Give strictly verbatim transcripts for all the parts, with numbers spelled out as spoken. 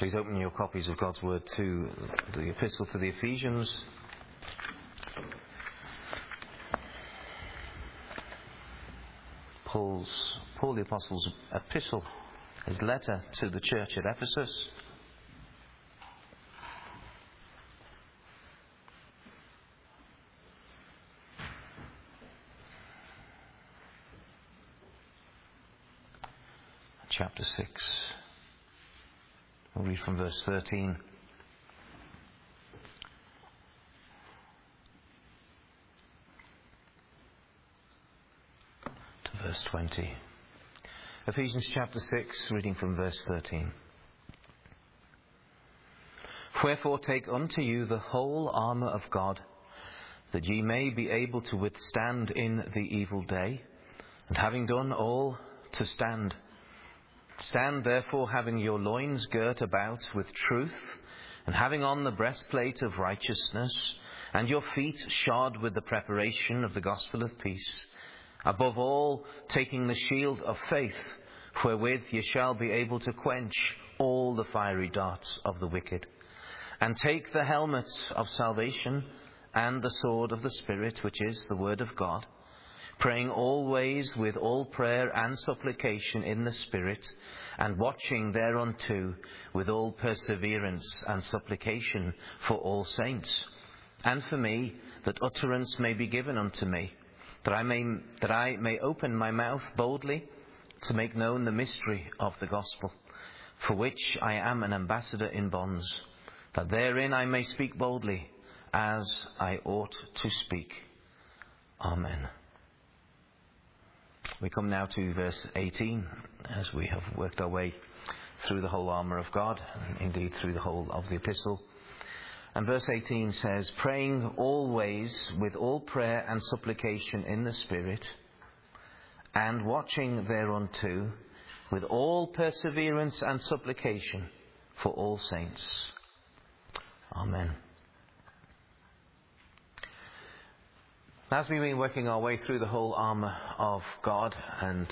Please open your copies of God's Word to the Epistle to the Ephesians. Paul's, Paul the Apostle's epistle, his letter to the church at Ephesus. Chapter six. We'll read from verse thirteen. To verse twenty. Ephesians chapter six, reading from verse thirteen. Wherefore take unto you the whole armour of God, that ye may be able to withstand in the evil day, and having done all, to stand. Stand therefore, having your loins girt about with truth, and having on the breastplate of righteousness, and your feet shod with the preparation of the gospel of peace. Above all, taking the shield of faith, wherewith ye shall be able to quench all the fiery darts of the wicked. And take the helmet of salvation, and the sword of the Spirit, which is the word of God, praying always with all prayer and supplication in the Spirit, and watching thereunto with all perseverance and supplication for all saints, and for me, that utterance may be given unto me, that I may that I may open my mouth boldly to make known the mystery of the gospel, for which I am an ambassador in bonds, that therein I may speak boldly as I ought to speak. Amen. We come now to verse eighteen, as we have worked our way through the whole armour of God, indeed through the whole of the epistle. And verse eighteen says, praying always with all prayer and supplication in the Spirit, and watching thereunto with all perseverance and supplication for all saints. Amen. As we've been working our way through the whole armour of God and,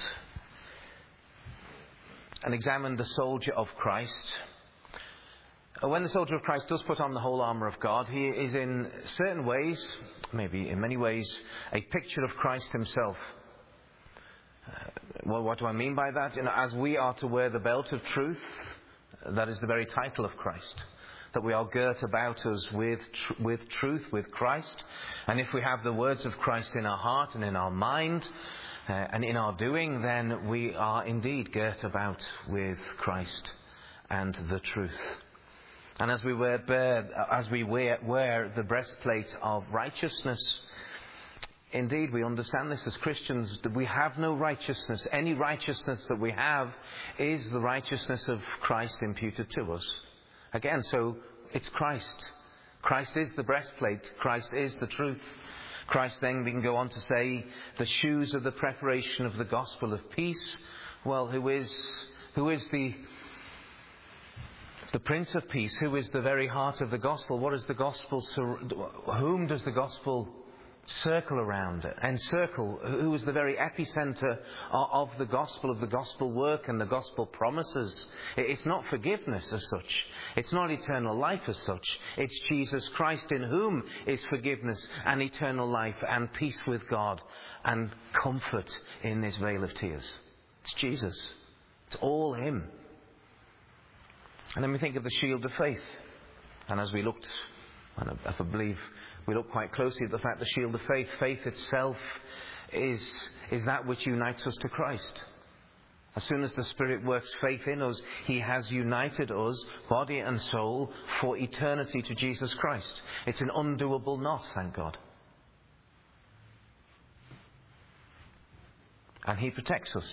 and examined the soldier of Christ, when the soldier of Christ does put on the whole armour of God, he is in certain ways, maybe in many ways, a picture of Christ himself. Uh, well, what do I mean by that? You know, as we are to wear the belt of truth, that is the very title of Christ. That we are girt about us with tr- with truth, with Christ. And if we have the words of Christ in our heart and in our mind uh, and in our doing, then we are indeed girt about with Christ and the truth. And as we wear, bear, as we wear, wear the breastplate of righteousness, indeed we understand this as Christians, that we have no righteousness. Any righteousness that we have is the righteousness of Christ imputed to us. Again, so it's Christ. Christ is the breastplate. Christ is the truth. Christ, then we can go on to say, the shoes of the preparation of the gospel of peace. Well, who is who is the the Prince of Peace? Who is the very heart of the gospel? What is the gospel? Whom does the gospel circle around, encircle? Who is the very epicenter of the gospel, of the gospel work and the gospel promises? It's not forgiveness as such. It's not eternal life as such. It's Jesus Christ, in whom is forgiveness and eternal life and peace with God and comfort in this vale of tears. It's Jesus. It's all him. And then we think of the shield of faith. And as we looked, and I believe we look quite closely at the fact the shield of faith, faith itself is, is that which unites us to Christ. As soon as the Spirit works faith in us, he has united us, body and soul, for eternity to Jesus Christ. It's an undoable knot, thank God. And he protects us.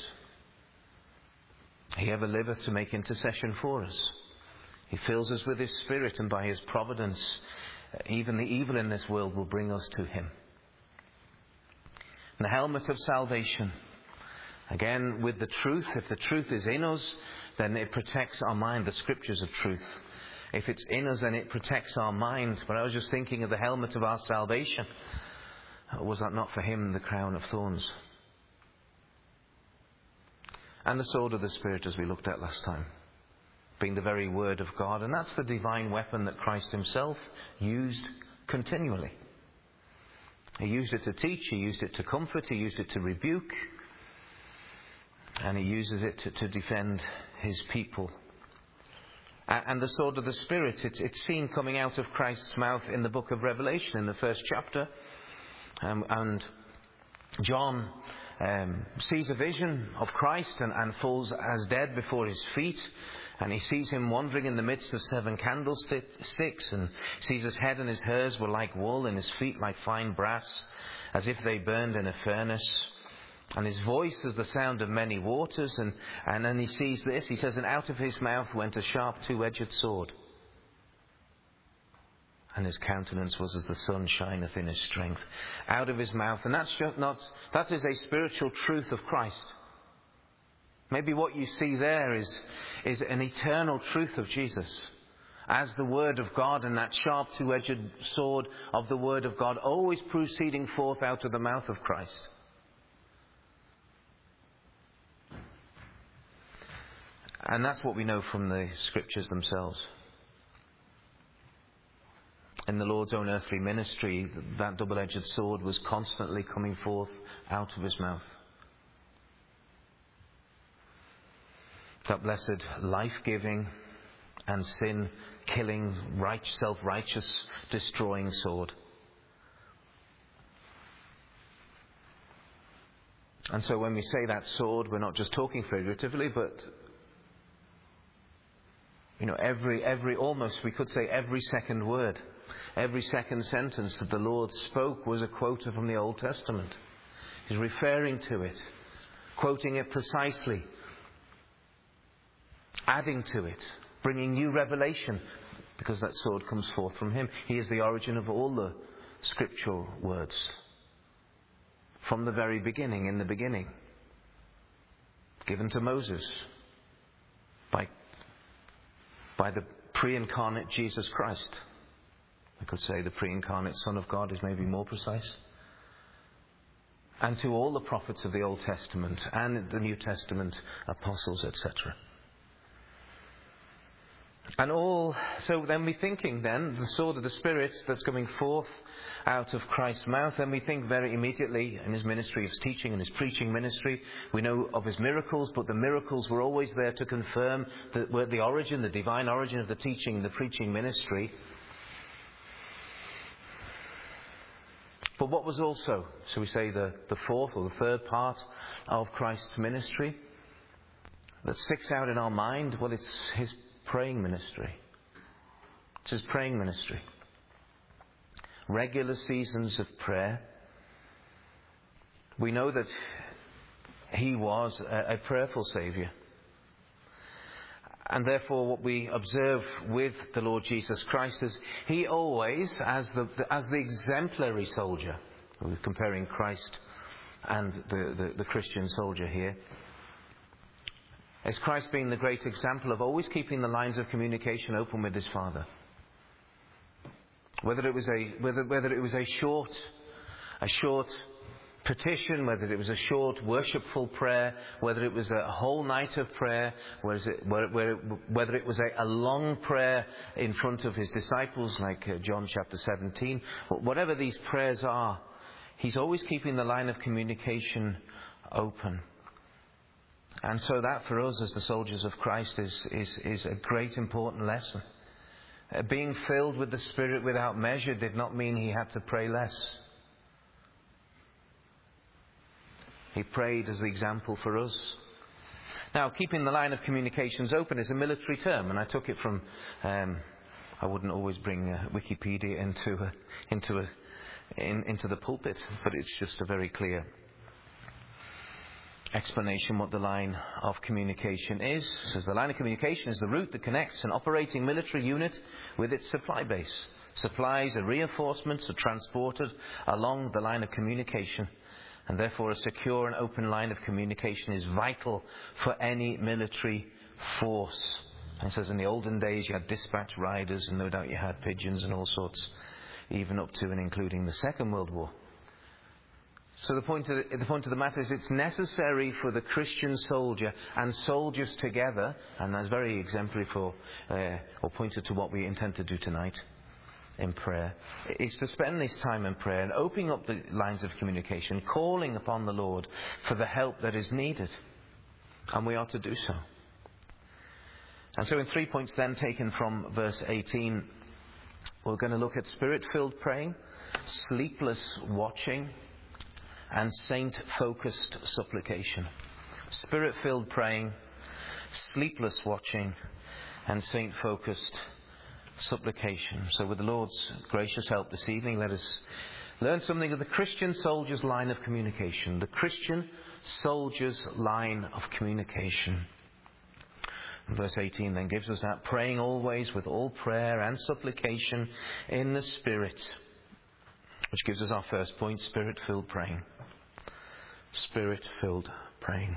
He ever liveth to make intercession for us. He fills us with his Spirit, and by his providence, even the evil in this world will bring us to him. And the helmet of salvation. Again, with the truth, if the truth is in us, then it protects our mind, the scriptures of truth. If it's in us, then it protects our mind. But I was just thinking of the helmet of our salvation. Was that not for him the crown of thorns? And the sword of the Spirit, as we looked at last time. being the very Word of God. And that's the divine weapon that Christ himself used continually. He used it to teach, he used it to comfort, he used it to rebuke, and he uses it to, to defend his people. And the sword of the Spirit, it's, it's seen coming out of Christ's mouth in the book of Revelation, in the first chapter. Um, and John um, sees a vision of Christ and, and falls as dead before his feet. And he sees him wandering in the midst of seven candlesticks, and sees his head and his hairs were like wool, and his feet like fine brass, as if they burned in a furnace. And his voice is the sound of many waters. And, and then he sees this. He says, and out of his mouth went a sharp two-edged sword. And his countenance was as the sun shineth in his strength. Out of his mouth. And that's just not, that is a spiritual truth of Christ. Maybe what you see there is, is an eternal truth of Jesus. As the Word of God, and that sharp two-edged sword of the Word of God always proceeding forth out of the mouth of Christ. And that's what we know from the Scriptures themselves. In the Lord's own earthly ministry, that double-edged sword was constantly coming forth out of his mouth. That blessed life-giving and sin-killing, right, self-righteous, destroying sword. And so when we say that sword, we're not just talking figuratively, but you know, every, every, almost we could say every second word, every second sentence that the Lord spoke was a quote from the Old Testament. He's referring to it, quoting it precisely, adding to it, bringing new revelation, because that sword comes forth from him. He is the origin of all the scriptural words. From the very beginning, in the beginning, given to Moses by, by the pre-incarnate Jesus Christ. I could say the pre-incarnate Son of God is maybe more precise. And to all the prophets of the Old Testament and the New Testament apostles, et cetera. And all, so then we're thinking then, the sword of the Spirit that's coming forth out of Christ's mouth, then we think very immediately in his ministry of teaching and his preaching ministry. We know of his miracles, but the miracles were always there to confirm the, the origin, the divine origin of the teaching and the preaching ministry. But what was also, so we say the, the fourth or the third part of Christ's ministry that sticks out in our mind? Well, it's his praying ministry. It's his praying ministry. Regular seasons of prayer. We know that he was a, a prayerful Saviour. And therefore what we observe with the Lord Jesus Christ is he always, as the, as the exemplary soldier, we're comparing Christ and the, the, the Christian soldier here, as Christ being the great example of always keeping the lines of communication open with his Father. Whether it was a whether whether it was a short a short petition, whether it was a short worshipful prayer, whether it was a whole night of prayer, whether it, whether it was a, a long prayer in front of his disciples, like uh, John chapter seventeen, whatever these prayers are, he's always keeping the line of communication open. And so that for us as the soldiers of Christ is, is, is a great important lesson. Uh, being filled with the Spirit without measure did not mean he had to pray less. He prayed as the example for us. Now, keeping the line of communications open is a military term, and I took it from, um, I wouldn't always bring uh, Wikipedia into a, into, a, in, into the pulpit, but it's just a very clear explanation what the line of communication is. It says the line of communication is the route that connects an operating military unit with its supply base. Supplies and reinforcements are transported along the line of communication, and therefore a secure and open line of communication is vital for any military force. And it says in the olden days you had dispatch riders, and no doubt you had pigeons and all sorts, even up to and including the Second World War. So the point, of the, the point of the matter is it's necessary for the Christian soldier and soldiers together, and that's very exemplary for, uh, or pointed to what we intend to do tonight in prayer, is to spend this time in prayer and opening up the lines of communication, calling upon the Lord for the help that is needed. And we are to do so. And so in three points then taken from verse eighteen, we're going to look at spirit-filled praying, sleepless watching, and saint-focused supplication. Spirit-filled praying, sleepless watching, and saint-focused supplication. So with the Lord's gracious help this evening, let us learn something of the Christian soldier's line of communication. The Christian soldier's line of communication. Verse eighteen then gives us that, praying always with all prayer and supplication in the Spirit. Which gives us our first point, spirit-filled praying. Spirit-filled praying.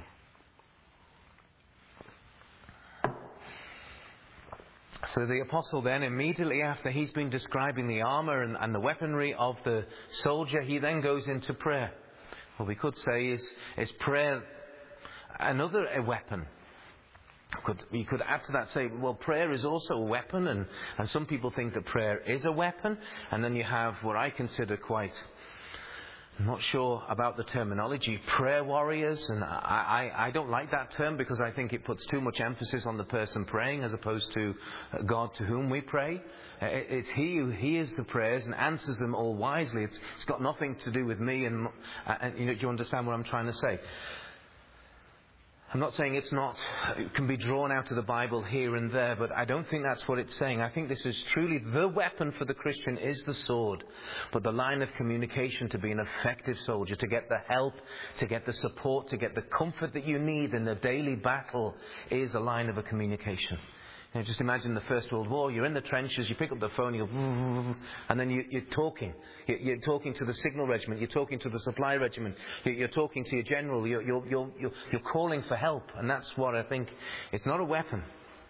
So the apostle then, immediately after he's been describing the armour and, and the weaponry of the soldier, he then goes into prayer. What we could say is, is prayer another a weapon? Could, you could add to that, say, well, prayer is also a weapon, and, and some people think that prayer is a weapon. And then you have what I consider quite, I'm not sure about the terminology, prayer warriors. And I, I, I don't like that term because I think it puts too much emphasis on the person praying as opposed to God to whom we pray. It's He who hears the prayers and answers them all wisely. It's, it's got nothing to do with me. And, and you know, do you understand what I'm trying to say? I'm not saying it's not, it can be drawn out of the Bible here and there, but I don't think that's what it's saying. I think this is truly the weapon for the Christian is the sword. But the line of communication to be an effective soldier, to get the help, to get the support, to get the comfort that you need in the daily battle is a line of a communication. You know, just imagine the First World War. You're in the trenches, you pick up the phone, you and then you, you're talking. You're, you're talking to the signal regiment, you're talking to the supply regiment, you're, you're talking to your general, you're, you're, you're, you're, you're calling for help. And that's what I think. It's not a weapon.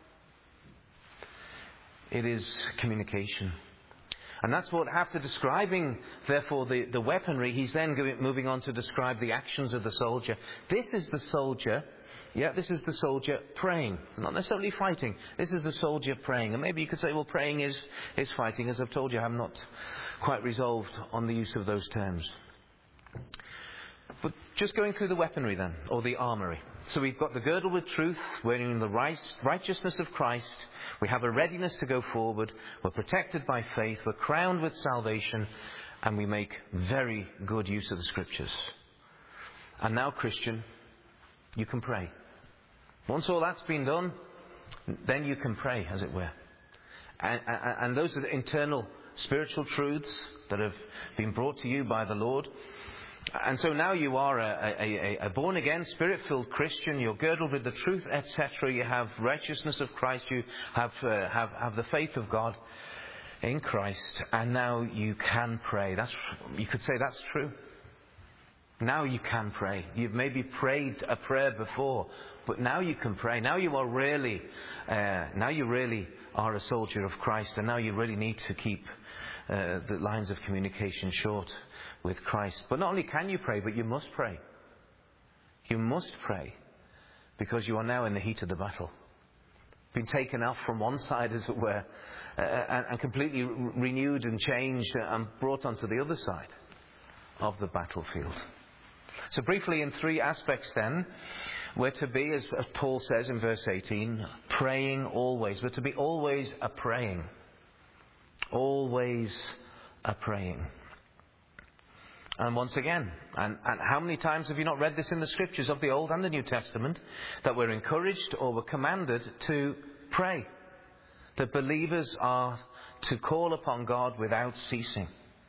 It is communication. And that's what, after describing, therefore, the, the weaponry, he's then going, moving on to describe the actions of the soldier. This is the soldier. Yeah, this is the soldier praying, not necessarily fighting. This is the soldier praying. And maybe you could say, well, praying is, is fighting. As I've told you, I'm not quite resolved on the use of those terms. But just going through the weaponry then, or the armoury. So we've got the girdle with truth, wearing the right, righteousness of Christ. We have a readiness to go forward. We're protected by faith. We're crowned with salvation. And we make very good use of the Scriptures. And now, Christian, you can pray. Once all that's been done, then you can pray, as it were. And, and, and those are the internal spiritual truths that have been brought to you by the Lord. And so now you are a, a, a born-again, spirit-filled Christian. You're girdled with the truth, et cetera. You have righteousness of Christ. You have, uh, have, have the faith of God in Christ. And now you can pray. That's, you could say that's true. Now you can pray. You've maybe prayed a prayer before, but now you can pray. Now you are really, uh, now you really are a soldier of Christ, and now you really need to keep uh, the lines of communication short with Christ. But not only can you pray, but you must pray. You must pray, because you are now in the heat of the battle. Been taken off from one side, as it were, uh, and, and completely re- renewed and changed and brought onto the other side of the battlefield. So briefly, in three aspects then, we're to be, as, as Paul says in verse eighteen, praying always. We're to be always a praying. Always a praying. And once again, and, and how many times have you not read this in the Scriptures of the Old and the New Testament, that we're encouraged or we're commanded to pray. That believers are to call upon God without ceasing.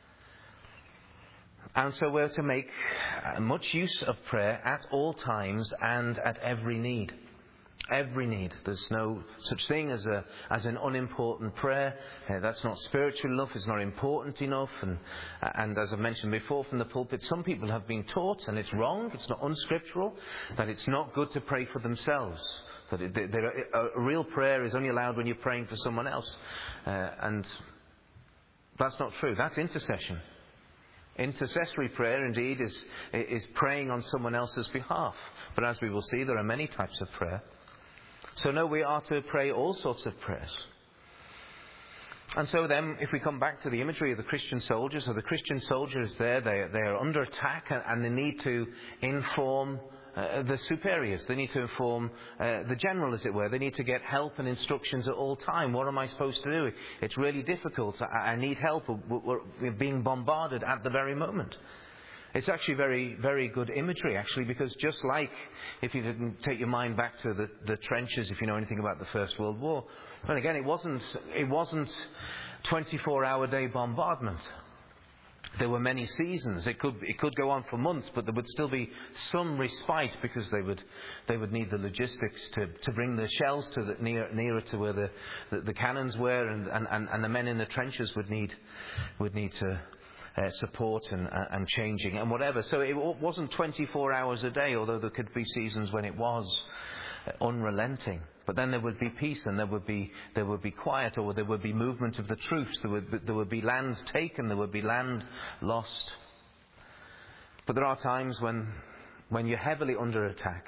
And so we're to make much use of prayer at all times and at every need. Every need. There's no such thing as a as an unimportant prayer. Uh, that's not spiritual enough. It's not important enough. And and as I've mentioned before from the pulpit, some people have been taught, and it's wrong, it's not unscriptural, that it's not good to pray for themselves. That it, a, a real prayer is only allowed when you're praying for someone else. Uh, and that's not true. That's intercession. Intercessory prayer, indeed, is, is praying on someone else's behalf. But as we will see, there are many types of prayer. So no, we are to pray all sorts of prayers. And so then, if we come back to the imagery of the Christian soldiers, so the Christian soldiers there, they, they are under attack, and, and they need to inform uh, the superiors. They need to inform uh, the general, as it were. They need to get help and instructions at all time. What am I supposed to do? It's really difficult. I, I need help. We're, we're being bombarded at the very moment. It's actually very, very good imagery, actually, because just like if you didn't take your mind back to the, the trenches, if you know anything about the First World War, and again, it wasn't it wasn't twenty-four hour day bombardment. There were many seasons. It could it could go on for months, but there would still be some respite because they would they would need the logistics to, to bring the shells to the, near, nearer to where the, the, the cannons were, and, and, and the men in the trenches would need would need to. Uh, support and, uh, and changing and whatever. So it wasn't twenty-four hours a day, although there could be seasons when it was uh, unrelenting. But then there would be peace, and there would be there would be quiet, or there would be movement of the troops. There would be, there would be land taken. There would be land lost. But there are times when when you're heavily under attack,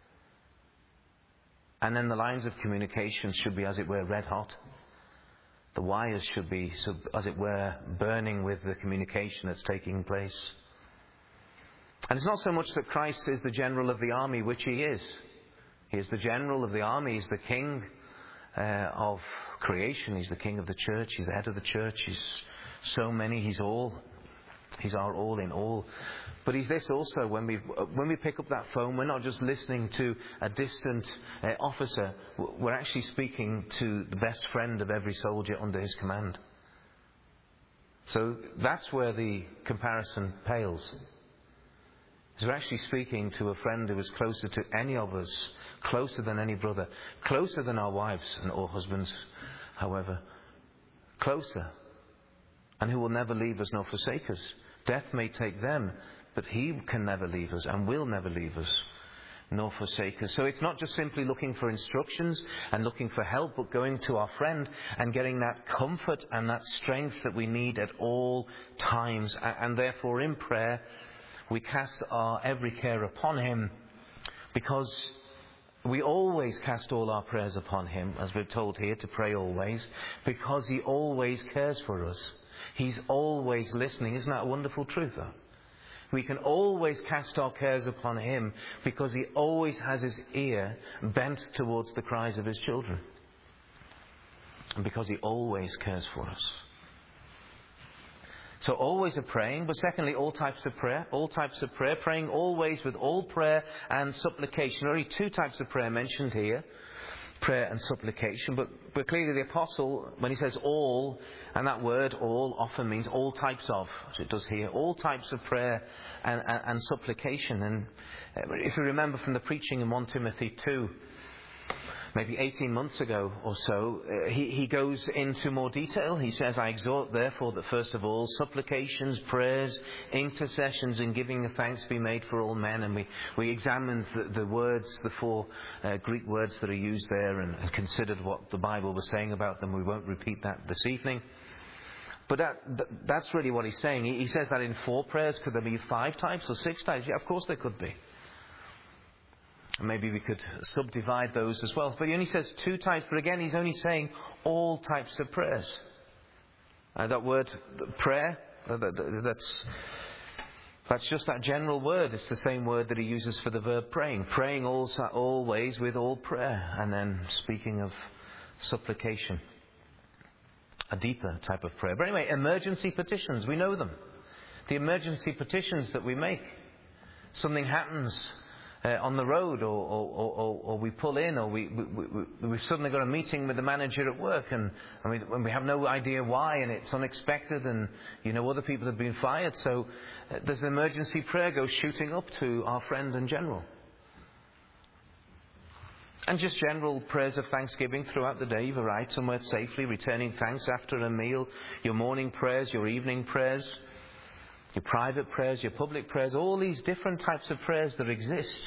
and then the lines of communication should be, as it were, red hot. The wires should be, as it were, burning with the communication that's taking place. And it's not so much that Christ is the general of the army, which he is. He is the general of the army. He's the king uh, of creation. He's the king of the church. He's the head of the church. He's so many. He's all. He's our all in all. But he's this also. When we when we pick up that phone, we're not just listening to a distant uh, officer. We're actually speaking to the best friend of every soldier under his command. So that's where the comparison pales. Because we're actually speaking to a friend who is closer to any of us, closer than any brother, closer than our wives and or husbands, however, closer, and who will never leave us nor forsake us. Death may take them, but he can never leave us and will never leave us nor forsake us. So it's not just simply looking for instructions and looking for help, but going to our friend and getting that comfort and that strength that we need at all times. And therefore in prayer we cast our every care upon him, because we always cast all our prayers upon him, as we're told here, to pray always, because he always cares for us. He's always listening. Isn't that a wonderful truth, though? We can always cast our cares upon him because he always has his ear bent towards the cries of his children. And because he always cares for us. So always a praying, but secondly, all types of prayer. All types of prayer. Praying always with all prayer and supplication. There are only two types of prayer mentioned here. Prayer and supplication, but, but clearly the apostle, when he says all, and that word all often means all types of, as it does here, all types of prayer and, and, and supplication. And if you remember from the preaching in First Timothy two, maybe eighteen months ago or so, uh, he, he goes into more detail. He says, I exhort therefore that first of all supplications, prayers, intercessions and giving of thanks be made for all men. And we, we examined the, the words, the four uh, Greek words that are used there, and, and considered what the Bible was saying about them. We won't repeat that this evening. But that, that's really what he's saying. He, he says that in four prayers. Could there be five types or six types? Yeah, of course there could be. Maybe we could subdivide those as well. But he only says two types. But again, he's only saying all types of prayers. Uh, that word, prayer, uh, that, that's, that's just that general word. It's the same word that he uses for the verb praying. Praying also, always with all prayer. And then speaking of supplication, a deeper type of prayer. But anyway, emergency petitions, we know them. The emergency petitions that we make. Something happens Uh, on the road, or, or, or, or we pull in, or we, we, we, we've suddenly got a meeting with the manager at work, and, and, we, and we have no idea why, and it's unexpected, and you know other people have been fired. So uh, there's an emergency prayer goes shooting up to our friend and general. And just general prayers of thanksgiving throughout the day. You've arrived somewhere safely, returning thanks after a meal, your morning prayers, your evening prayers, your private prayers, your public prayers, all these different types of prayers that exist.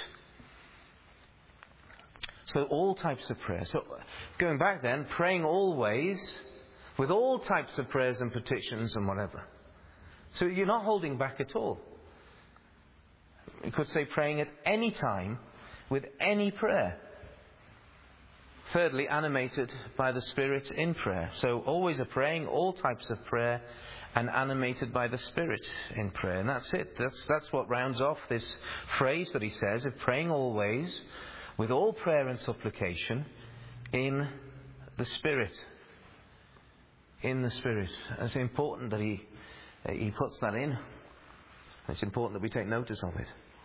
So all types of prayer. So going back then, praying always with all types of prayers and petitions and whatever. So you're not holding back at all. You could say praying at any time with any prayer. Thirdly, animated by the Spirit in prayer. So always a praying, all types of prayer, and animated by the Spirit in prayer. And that's it. That's, that's what rounds off this phrase that he says of praying always with all prayer and supplication in the Spirit. In the Spirit. It's important that he, he puts that in. It's important that we take notice of it.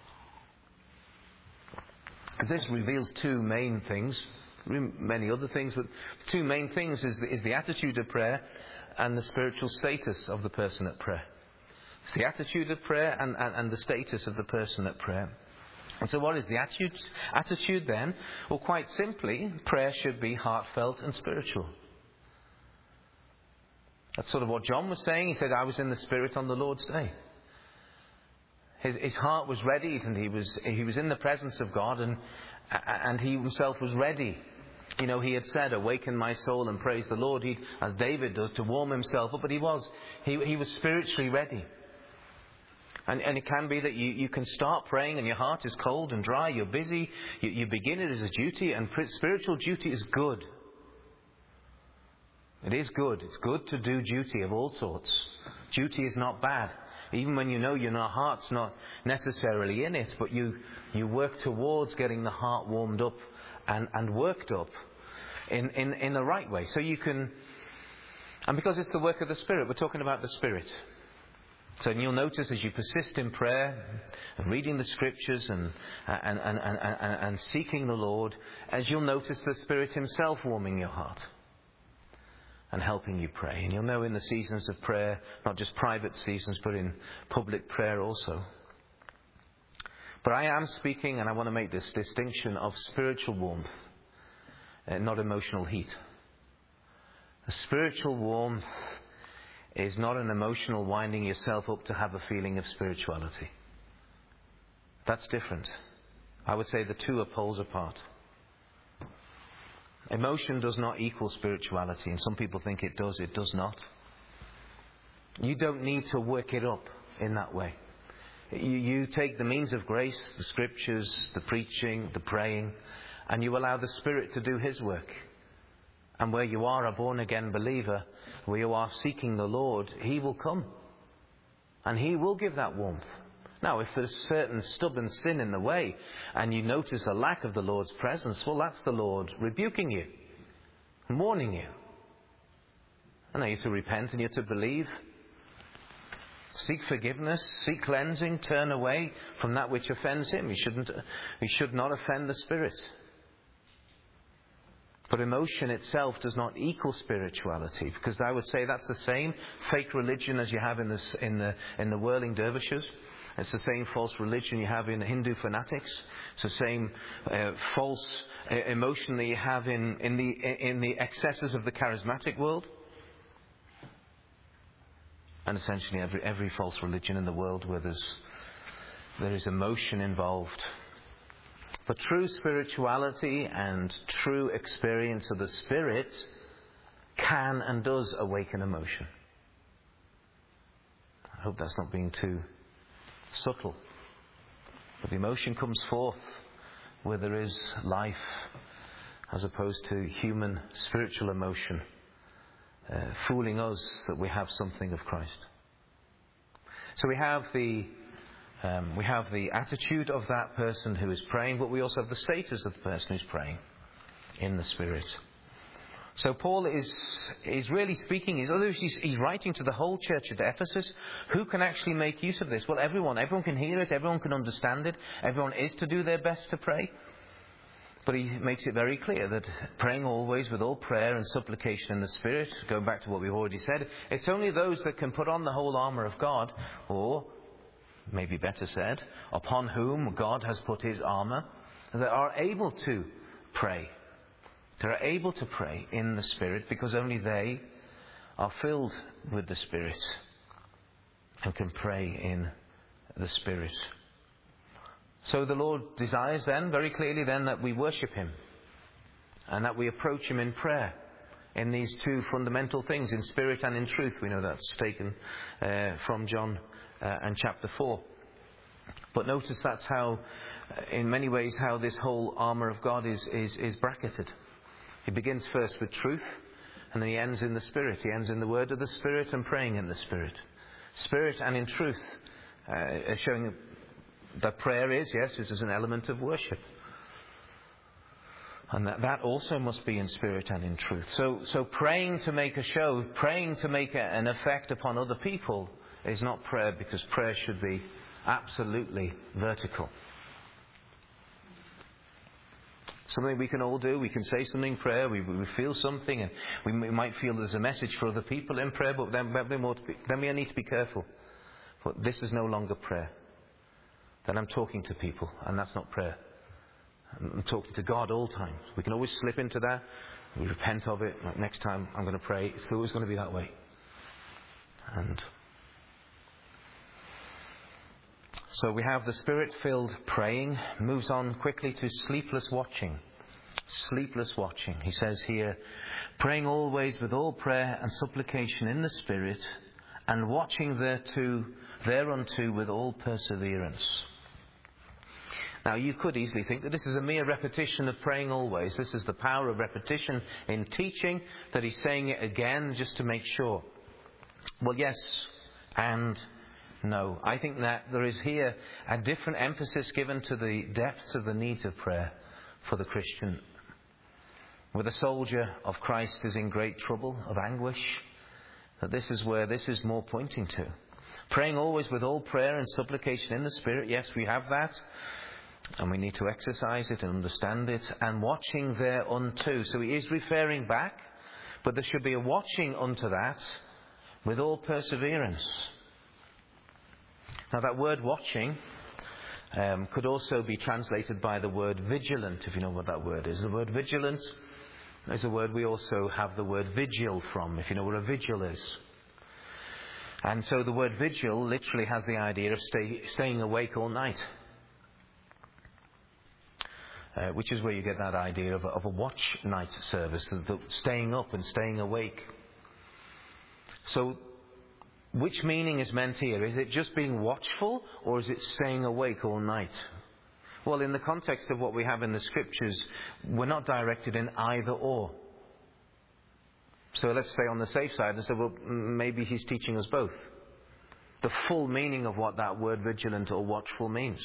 Because this reveals two main things. Many other things, but two main things is the, is the attitude of prayer and the spiritual status of the person at prayer. It's the attitude of prayer and, and, and the status of the person at prayer. And so what is the attitude, attitude then? Well, quite simply, prayer should be heartfelt and spiritual. That's sort of what John was saying. He said, I was in the Spirit on the Lord's day. His, his heart was readied, and he was he was in the presence of God, and and he himself was ready. You know, he had said, awaken my soul and praise the Lord, he, as David does, to warm himself up. But he was, he, he was spiritually ready. And, and it can be that you, you can start praying and your heart is cold and dry, you're busy, you, you begin it as a duty, and spiritual duty is good. It is good. It's good to do duty of all sorts. Duty is not bad. Even when you know your heart's not necessarily in it, but you, you work towards getting the heart warmed up and, and worked up in, in, in the right way. So you can, and because it's the work of the Spirit, we're talking about the Spirit. So you'll notice as you persist in prayer and reading the Scriptures and, and, and, and, and, and seeking the Lord, as you'll notice the Spirit himself warming your heart and helping you pray. And you'll know in the seasons of prayer, not just private seasons, but in public prayer also. But I am speaking, and I want to make this distinction, of spiritual warmth, uh, not emotional heat. A spiritual warmth is not an emotional winding yourself up to have a feeling of spirituality. That's different. I would say the two are poles apart. Emotion does not equal spirituality, and some people think it does. It does not. You don't need to work it up in that way. You, you take the means of grace, the Scriptures, the preaching, the praying, and you allow the Spirit to do his work. And where you are a born-again believer, where you are seeking the Lord, he will come. And he will give that warmth. Now, if there's certain stubborn sin in the way, and you notice a lack of the Lord's presence, well, that's the Lord rebuking you, and warning you. And now you're to repent and you're to believe. Seek forgiveness, seek cleansing, turn away from that which offends him. You shouldn't, you should not offend the Spirit. But emotion itself does not equal spirituality, because I would say that's the same fake religion as you have in the in the in the whirling dervishes. It's the same false religion you have in Hindu fanatics. It's the same uh, false uh, emotion that you have in in the in the excesses of the charismatic world. And essentially every every false religion in the world where there's there is emotion involved. But true spirituality and true experience of the Spirit can and does awaken emotion. I hope that's not being too subtle. But the emotion comes forth where there is life, as opposed to human spiritual emotion uh, fooling us that we have something of Christ. So we have the Um, we have the attitude of that person who is praying, but we also have the status of the person who's praying in the Spirit. So Paul is is really speaking, he's, he's, he's writing to the whole church at Ephesus. Who can actually make use of this? Well, everyone. Everyone can hear it. Everyone can understand it. Everyone is to do their best to pray. But he makes it very clear that praying always with all prayer and supplication in the Spirit, going back to what we've already said, it's only those that can put on the whole armour of God, or maybe better said, upon whom God has put his armour, that are able to pray. They are able to pray in the Spirit, because only they are filled with the Spirit and can pray in the Spirit. So the Lord desires then, very clearly then, that we worship him and that we approach him in prayer in these two fundamental things, in spirit and in truth. We know that's taken uh, from John uh, and chapter four. But notice that's how, in many ways, how this whole armour of God is, is, is bracketed. He begins first with truth, and then he ends in the Spirit. He ends in the word of the Spirit and praying in the Spirit. Spirit and in truth, uh, showing that prayer is, yes, this is an element of worship. And that, that also must be in spirit and in truth. So, so praying to make a show, praying to make a, an effect upon other people is not prayer, because prayer should be absolutely vertical. Something we can all do. We can say something in prayer. We, we feel something, and we, we might feel there's a message for other people in prayer. But then, then, we, be, then we need to be careful. But this is no longer prayer. Then I'm talking to people, and that's not prayer. I'm talking to God all times. We can always slip into that. We repent of it. Like, next time I'm going to pray. It's always going to be that way. And so we have the Spirit-filled praying. Moves on quickly to sleepless watching. Sleepless watching. He says here, praying always with all prayer and supplication in the Spirit, and watching thereto, thereunto with all perseverance. Now, you could easily think that this is a mere repetition of praying always. This is the power of repetition in teaching, that he's saying it again just to make sure. Well, yes and no. I think that there is here a different emphasis given to the depths of the needs of prayer for the Christian. Where the soldier of Christ is in great trouble, of anguish, that this is where this is more pointing to. Praying always with all prayer and supplication in the Spirit. Yes, we have that. And we need to exercise it and understand it. And watching thereunto. So he is referring back, but there should be a watching unto that with all perseverance. Now that word watching um, could also be translated by the word vigilant, if you know what that word is. The word vigilant is a word we also have the word vigil from, if you know what a vigil is. And so the word vigil literally has the idea of stay, staying awake all night. Uh, which is where you get that idea of a, of a watch night service, the staying up and staying awake. So, which meaning is meant here? Is it just being watchful, or is it staying awake all night? Well, in the context of what we have in the Scriptures, we're not directed in either or. So let's stay on the safe side and say, well, maybe he's teaching us both. The full meaning of what that word vigilant or watchful means.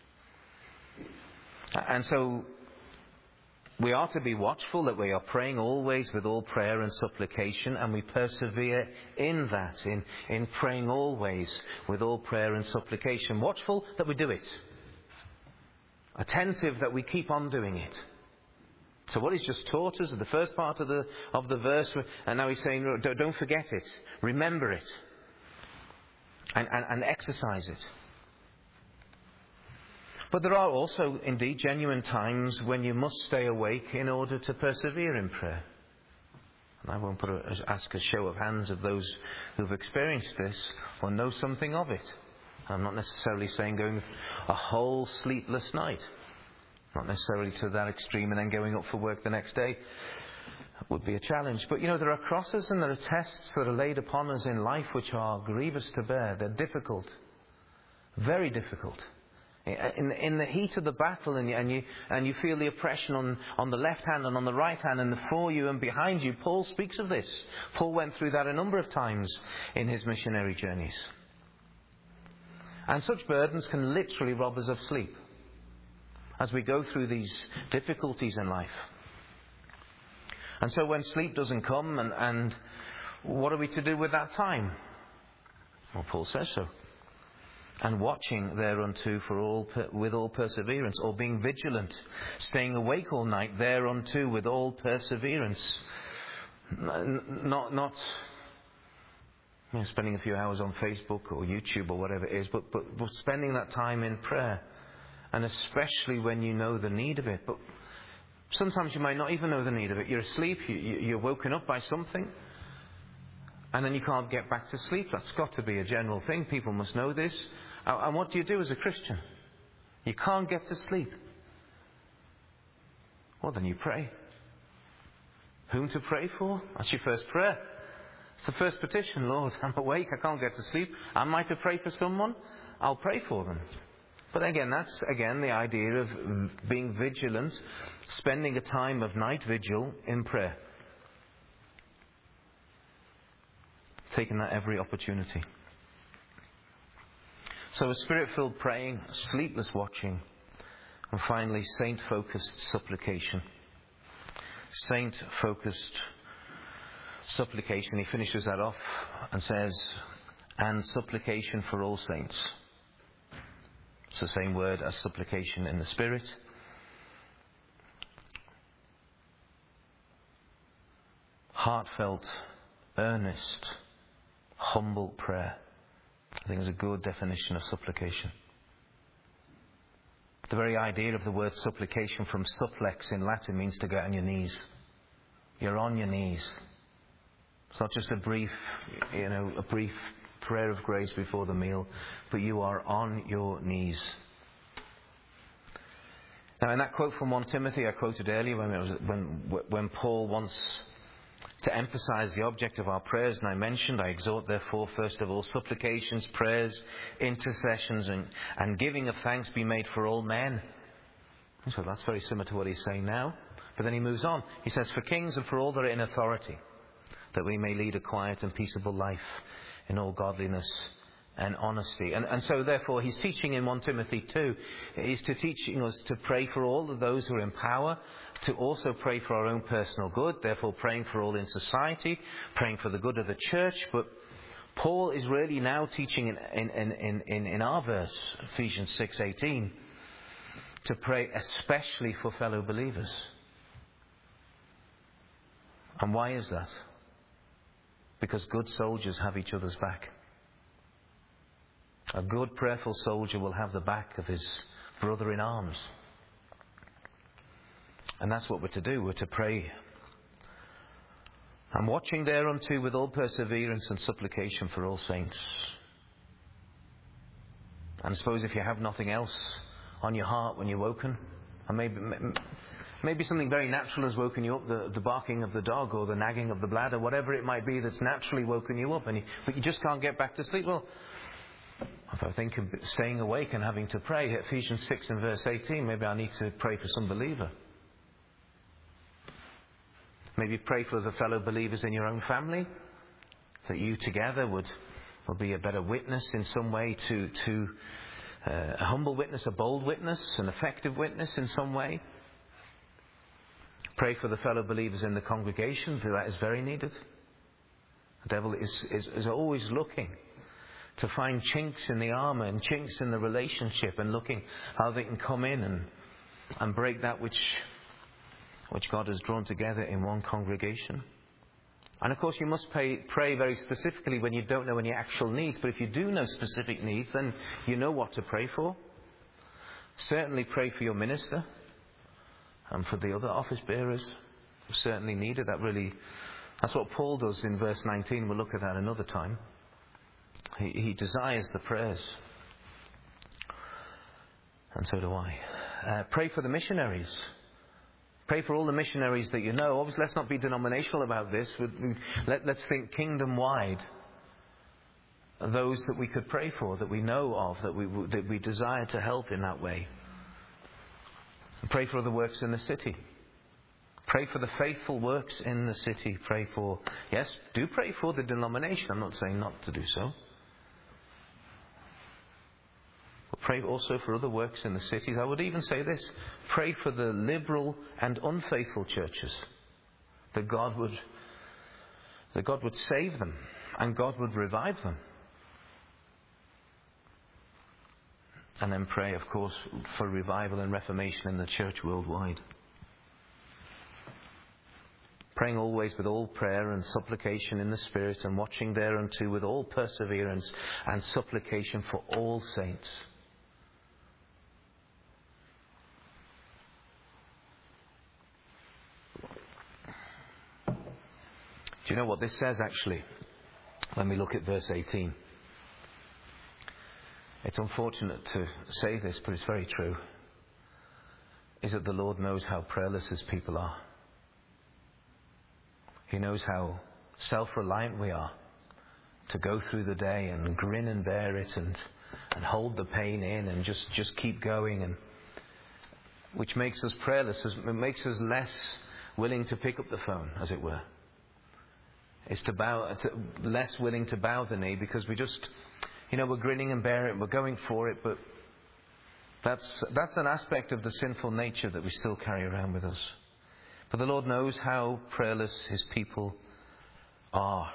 And so we are to be watchful, that we are praying always with all prayer and supplication, and we persevere in that, in, in praying always with all prayer and supplication. Watchful that we do it. Attentive that we keep on doing it. So what he's just taught us in the first part of the of the verse, and now he's saying, don't forget it, remember it, and, and, and exercise it. But there are also, indeed, genuine times when you must stay awake in order to persevere in prayer. And I won't put a, ask a show of hands of those who've experienced this or know something of it. I'm not necessarily saying going a whole sleepless night. Not necessarily to that extreme and then going up for work the next day. That would be a challenge. But, you know, there are crosses and there are tests that are laid upon us in life which are grievous to bear. They're difficult. Very difficult. In, in the heat of the battle, and you, and you and you feel the oppression on, on the left hand and on the right hand and before you and behind you. Paul speaks of this. Paul went through that a number of times in his missionary journeys. And such burdens can literally rob us of sleep as we go through these difficulties in life. And so when sleep doesn't come, and, and what are we to do with that time? Well, Paul says so. And watching thereunto for all with all perseverance, or being vigilant, staying awake all night thereunto with all perseverance. Not not you know, spending a few hours on Facebook or YouTube or whatever it is, but, but but spending that time in prayer, and especially when you know the need of it. But sometimes you might not even know the need of it. You're asleep, you, you're woken up by something, and then you can't get back to sleep. That's got to be a general thing. People must know this. And what do you do as a Christian? You can't get to sleep. Well, then you pray. whom to pray for. That's your first prayer. It's the first petition. Lord, I'm awake, I can't get to sleep. Am I to pray for someone? I'll pray for them. But again, that's again the idea of being vigilant, spending a time of night vigil in prayer. Taking that every opportunity. So a spirit-filled praying, sleepless watching, and finally saint-focused supplication. Saint-focused supplication. He finishes that off and says, and supplication for all saints. It's the same word as supplication in the Spirit. Heartfelt, earnest, humble prayer. I think is a good definition of supplication. The very idea of the word supplication from supplex in Latin means to get on your knees. You're on your knees. It's not just a brief, you know, a brief prayer of grace before the meal, but you are on your knees. Now, in that quote from First Timothy I quoted earlier, when, it was, when, when Paul wants to emphasize the object of our prayers, and I mentioned, I exhort therefore first of all supplications, prayers, intercessions, and, and giving of thanks be made for all men. So that's very similar to what he's saying now. But then he moves on. He says, for kings and for all that are in authority, that we may lead a quiet and peaceable life in all godliness and honesty. And, and so therefore he's teaching in First Timothy two, he's to teaching us to pray for all of those who are in power, to also pray for our own personal good, therefore praying for all in society, praying for the good of the church. But Paul is really now teaching in, in, in, in, in our verse, Ephesians six eighteen, to pray especially for fellow believers. And why is that? Because good soldiers have each other's back. A good prayerful soldier will have the back of his brother in arms. And that's what we're to do. We're to pray. And watching thereunto with all perseverance and supplication for all saints. And I suppose if you have nothing else on your heart when you're woken, and maybe maybe something very natural has woken you up, the, the barking of the dog or the nagging of the bladder, whatever it might be that's naturally woken you up, and you, but you just can't get back to sleep. Well, if I think of staying awake and having to pray, Ephesians six and verse eighteen, maybe I need to pray for some believer. Maybe pray for the fellow believers in your own family, that you together would, would be a better witness in some way to, to uh, a humble witness, a bold witness, an effective witness in some way. Pray for the fellow believers in the congregation, for that is very needed. The devil is, is, is always looking to find chinks in the armour and chinks in the relationship, and looking how they can come in and, and break that which which God has drawn together in one congregation. And of course you must pay, pray very specifically when you don't know any actual needs. But if you do know specific needs, then you know what to pray for. Certainly pray for your minister and for the other office bearers. Certainly needed. That really, that's what Paul does in verse nineteen. We'll look at that another time. He, he desires the prayers. And so do I. Uh, pray for the missionaries. Pray for all the missionaries that you know. Obviously, let's not be denominational about this. Let, let's think kingdom-wide. Those that we could pray for, that we know of, that we, that we desire to help in that way. And pray for the works in the city. Pray for the faithful works in the city. Pray for, yes, do pray for the denomination. I'm not saying not to do so. But pray also for other works in the cities. I would even say this. Pray for the liberal and unfaithful churches. That God would, that God would save them and God would revive them. And then pray, of course, for revival and reformation in the church worldwide. Praying always with all prayer and supplication in the Spirit, and watching thereunto with all perseverance and supplication for all saints. Do you know what this says actually? When we look at verse eighteen. It's unfortunate to say this, but it's very true. Is that the Lord knows how prayerless His people are. He knows how self-reliant we are to go through the day and grin and bear it and, and hold the pain in and just, just keep going, and which makes us prayerless, it makes us less willing to pick up the phone, as it were. It's to bow, to, less willing to bow the knee because we just, you know, we're grinning and bearing it, we're going for it, but that's that's an aspect of the sinful nature that we still carry around with us. But the Lord knows how prayerless His people are.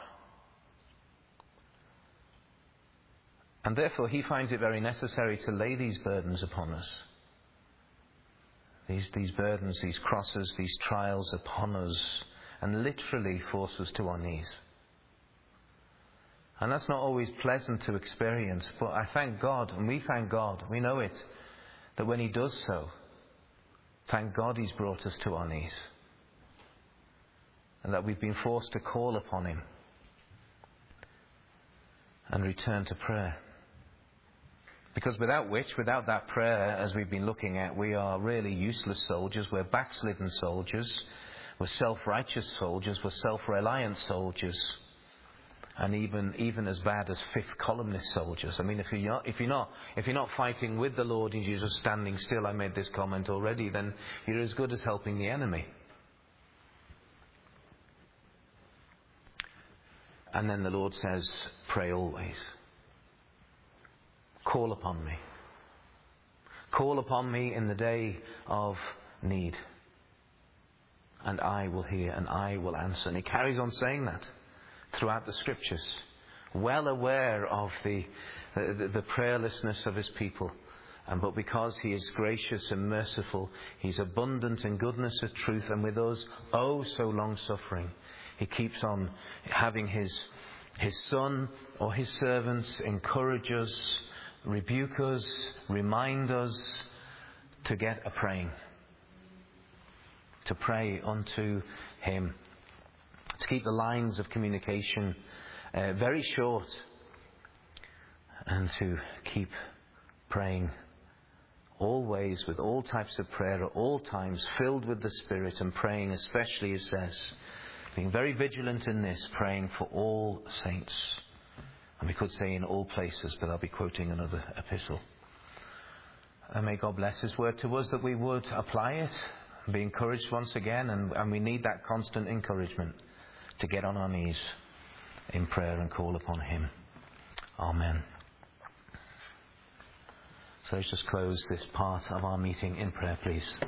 And therefore He finds it very necessary to lay these burdens upon us. These, these burdens, these crosses, these trials upon us, and literally force us to our knees. And that's not always pleasant to experience, but I thank God, and we thank God, we know it, that when He does so, thank God He's brought us to our knees. And that we've been forced to call upon Him and return to prayer. Because without which, without that prayer, as we've been looking at, we are really useless soldiers. We're backslidden soldiers. We're self-righteous soldiers. We're self-reliant soldiers. And even even as bad as fifth columnist soldiers. I mean, if you're not if you're not if you're not fighting with the Lord and you're just standing still, I made this comment already, then you're as good as helping the enemy. And then the Lord says, pray always. Call upon me. Call upon me in the day of need. And I will hear and I will answer. And He carries on saying that throughout the Scriptures. Well aware of the, the, the prayerlessness of His people. And but because He is gracious and merciful, He's abundant in goodness of truth, and with us, oh so long suffering. He keeps on having His, his Son or His servants encourage us, rebuke us, remind us to get a praying. To pray unto Him. To keep the lines of communication uh, very short. And to keep praying always with all types of prayer at all times, filled with the Spirit, and praying especially, it says, being very vigilant in this, praying for all saints. And we could say in all places, but I'll be quoting another epistle. And may God bless His word to us that we would apply it, and be encouraged once again, and, and we need that constant encouragement to get on our knees in prayer and call upon Him. Amen. So let's just close this part of our meeting in prayer, please.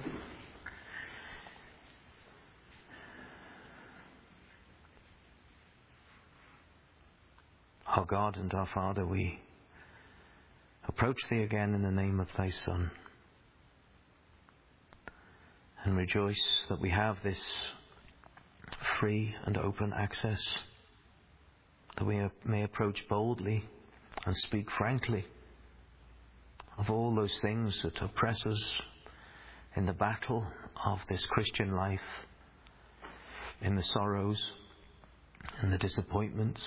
Our God and our Father, we approach Thee again in the name of Thy Son, and rejoice that we have this free and open access, that we may approach boldly and speak frankly of all those things that oppress us in the battle of this Christian life, in the sorrows, in the disappointments,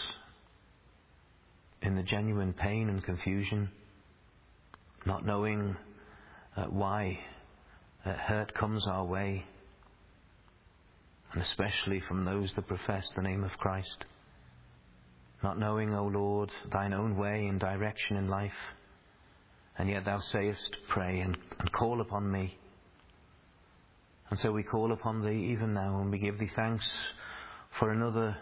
in the genuine pain and confusion, not knowing uh, why uh, hurt comes our way, and especially from those that profess the name of Christ. Not knowing, O Lord, Thine own way and direction in life, and yet Thou sayest, pray and, and call upon me. And so we call upon Thee even now, and we give Thee thanks for another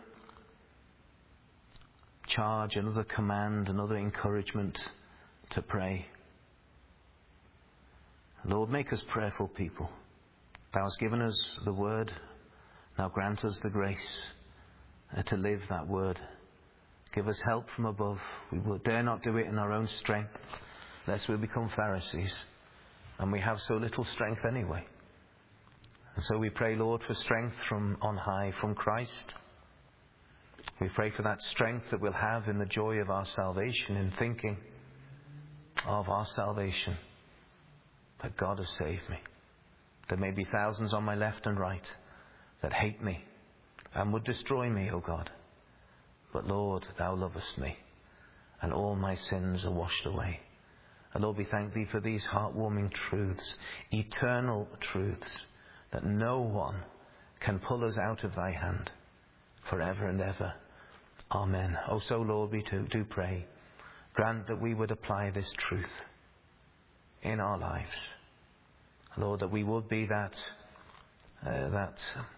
charge, another command, another encouragement to pray. Lord, make us prayerful people. Thou hast given us the word. Now grant us the grace uh, to live that word. Give us help from above. We will dare not do it in our own strength, lest we become Pharisees. And we have so little strength anyway. And so we pray, Lord, for strength from on high, from Christ. We pray for that strength that we'll have in the joy of our salvation, in thinking of our salvation, that God has saved me. There may be thousands on my left and right that hate me and would destroy me, O God. But Lord, Thou lovest me, and all my sins are washed away. And Lord, we thank Thee for these heartwarming truths, eternal truths, that no one can pull us out of Thy hand. forever and ever. Amen. Oh, so Lord, we too do pray. Grant that we would apply this truth in our lives. Lord, that we would be that uh, that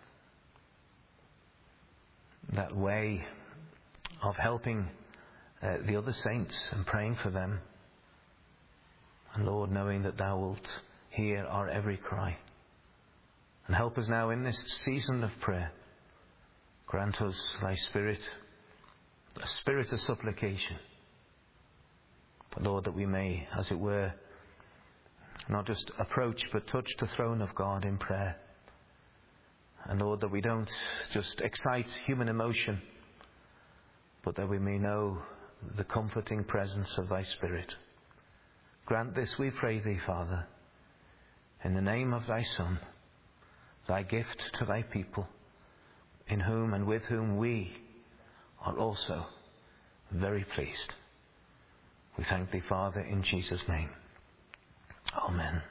that way of helping uh, the other saints and praying for them. And Lord, knowing that Thou wilt hear our every cry. And help us now in this season of prayer. Grant us Thy Spirit, a spirit of supplication. But Lord, that we may, as it were, not just approach but touch the throne of God in prayer. And Lord, that we don't just excite human emotion, but that we may know the comforting presence of Thy Spirit. Grant this, we pray Thee, Father, in the name of Thy Son, Thy gift to Thy people, in whom and with whom we are also very pleased. We thank Thee, Father, in Jesus' name. Amen.